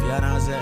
Yeah, that's it.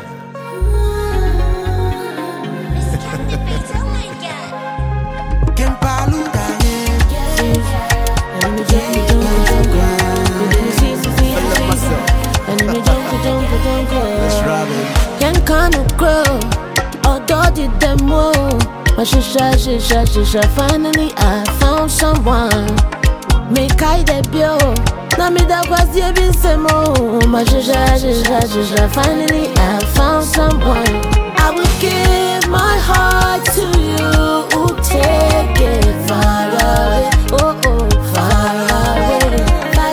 Finally I found someone. Make I debut. Na me da quase been semo. Mas finally I found someone. I will give my heart to you. Take it far away. Oh oh, far away. Far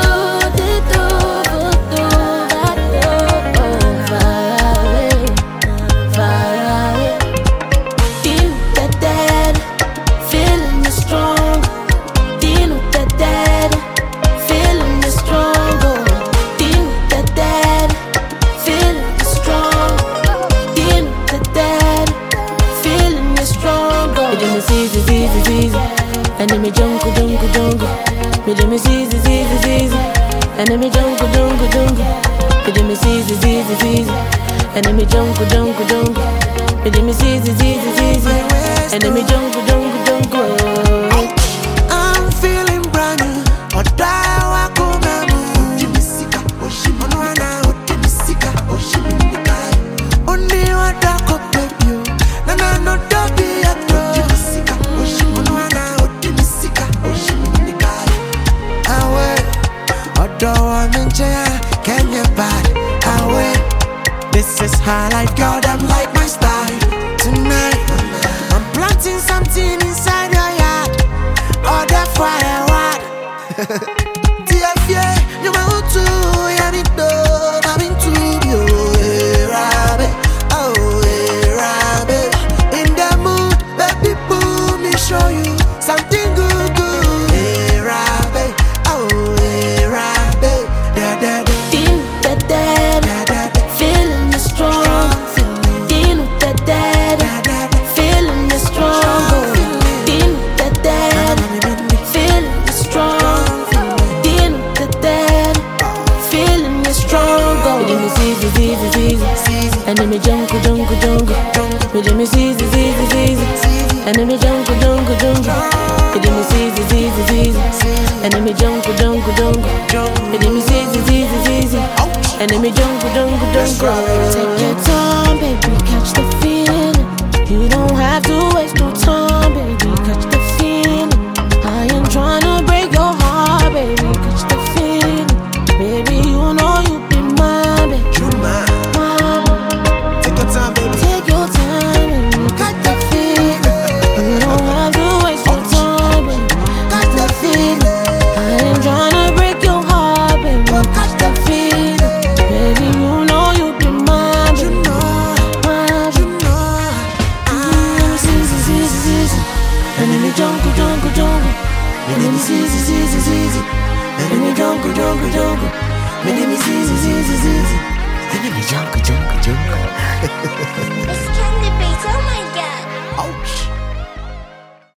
away, far away. In the dead, feeling is strong. In the dead, feeling is strong. In the dead, feeling is strong. In the dead, feeling is strong. Me do me easy, and then me jungle. Me do me easy, and then me jungle. Me do me easy, and then me jungle. Me do me easy, and then me jungle. I'm feeling brand new. Odawa kumemu. Ojimisika, Oshimona, Ojimisika, Oshimika. Oni wadako baby. Na no dobi yato. Ojimisika, Oshimona, Ojimisika, Oshimika. Awe, Odawa menchaya, Kenya bad. Awe, this is how life go. I'm like my style tonight. I'm planting something inside your yard. All the firewood. TFA, you want to, yeah, me do, I'm into you, Rabe, oh, Rabe. In the mood, baby, boo, me show you something good, Rabe, oh, Rabe. In the dead, feeling is strong. In the dead, feeling is strong. In the dead, feeling is strong. In the dead, feeling is strong. Me do me easy, and then me jungle. Me do me easy, and then me jungle. Me do me easy, and then me jungle. Me do me easy, and then me jungle. Take your time, baby, catch the feeling. You don't have to waste no time, baby, catch the feeling. I ain't tryna break your heart, baby, catch the feeling. Baby, you know you be mine, baby. You mine. Take your time, baby. Take your time, baby, catch the feeling. You don't have to waste no time, baby, catch the feeling. I ain't tryna break your heart, baby, catch the feeling. Baby, you know you be mine, You baby. know, Mine, you know. easy. And then me jungle. And then me easy. And then me jungle. And then me easy. And then me jungle. It's Candy Beats, oh my god.